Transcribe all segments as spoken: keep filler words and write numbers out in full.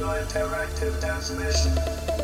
Interactive transmission.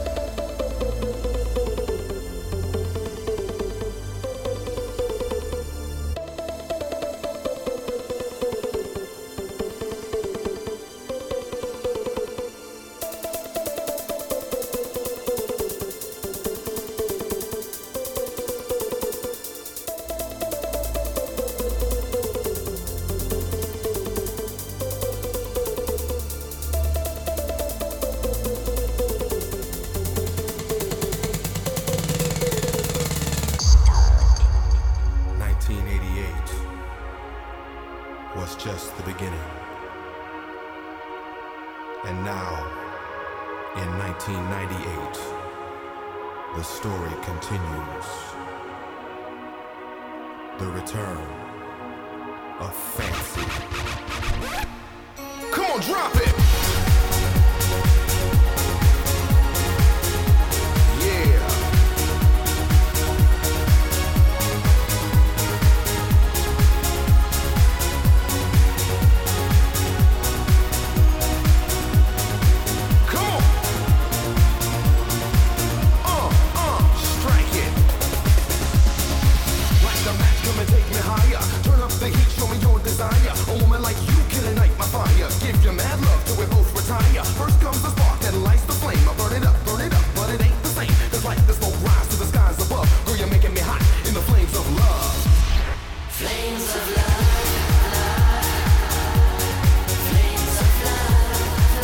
Was just the beginning. And now, in nineteen ninety-eight, the story continues. The return of Fancy. Come on, drop it! Yeah. A woman like you can ignite my fire. Give your mad love till we both retire. First comes the spark that lights the flame. I burn it up, burn it up, but it ain't the same. Cause like the smoke rise to the skies above. Girl, you're making me hot in the flames of love. Flames of love. Flames of love.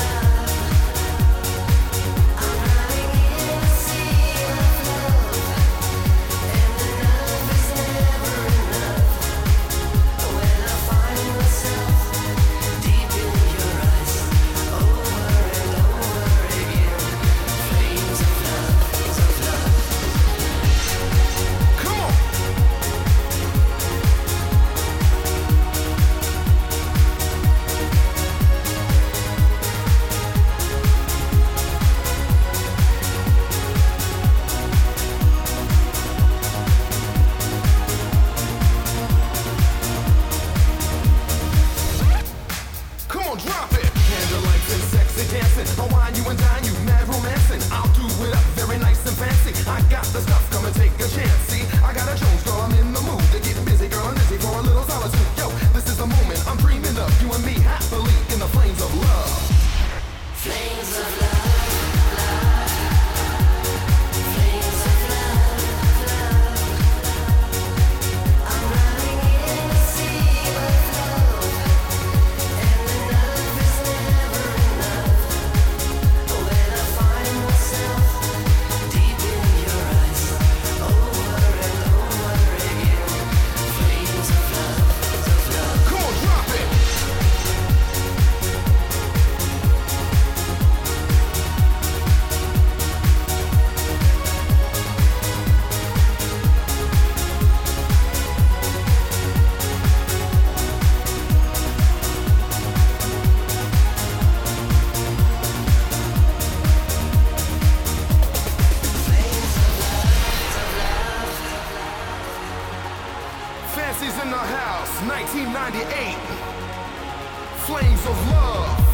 I'm running in a sea of love. And the love is never enough. When I find myself deep in your eyes, over and over again, flames of love, flames of love. Come on. Come on, drop it! Candlelights and sexy dancing. I'll wine you and dine you, mad romancing. I'll do it up very nice and fancy. I got the stuff, come and take a chance. See, I got a Jones, girl, I'm in the mood to get busy, girl, I'm busy for a little solitude. Yo, this is the moment I'm dreaming of. You and me happily in the flames of love. Flames of love. Flames of love. I'm running in a sea of love. And the love is never enough. When I find myself deep in your eyes, over and over again, flames of love, flames of love. Come on, drop it! Fancy's in the house, nineteen ninety-eight. Flames of love.